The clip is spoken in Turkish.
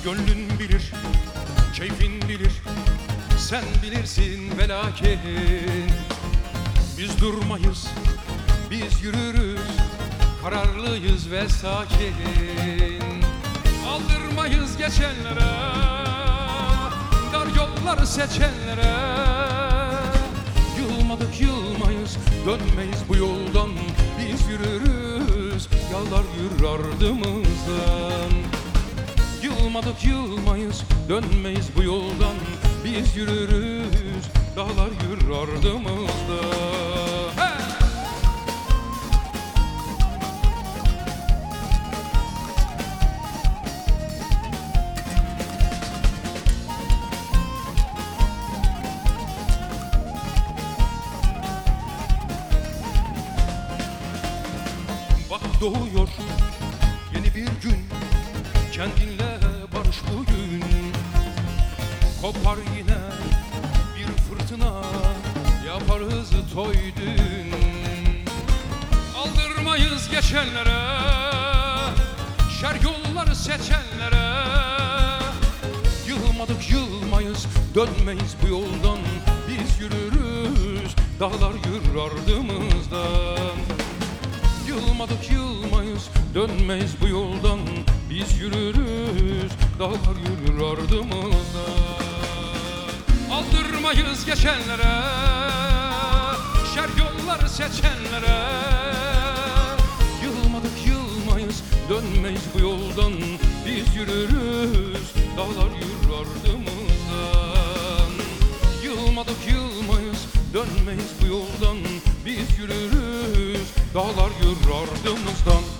Gönlün bilir, keyfin bilir, sen bilirsin ve lakin biz durmayız, biz yürürüz, kararlıyız ve sakin. Aldırmayız geçenlere, dar yolları seçenlere. Yılmadık yılmayız, dönmeyiz bu yoldan. Biz yürürüz, yallar yürür ardımızdan. Yılmadık yılmayız, dönmeyiz bu yoldan. Biz yürürüz, dağlar yürür ardımızda. Hey! Bak doğuyor yeni bir gün, kendinle barış bugün. Kopar yine bir fırtına, yaparız toy düğün. Aldırmayız geçenlere, şer yolları seçenlere. Yılmadık yılmayız, dönmeyiz bu yoldan. Biz yürürüz, dağlar yürür ardımızdan. Yılmadık yılmayız, dönmeyiz bu yoldan. Biz yürürüz, dağlar yürür ardımızdan. Aldırmayız geçenlere, şer yolları seçenlere. Yılmadık yılmayız, dönmeyiz bu yoldan. Biz yürürüz, dağlar yürür ardımızdan. Yılmadık yılmayız, dönmeyiz bu yoldan. Biz yürürüz, dağlar yürür ardımızdan.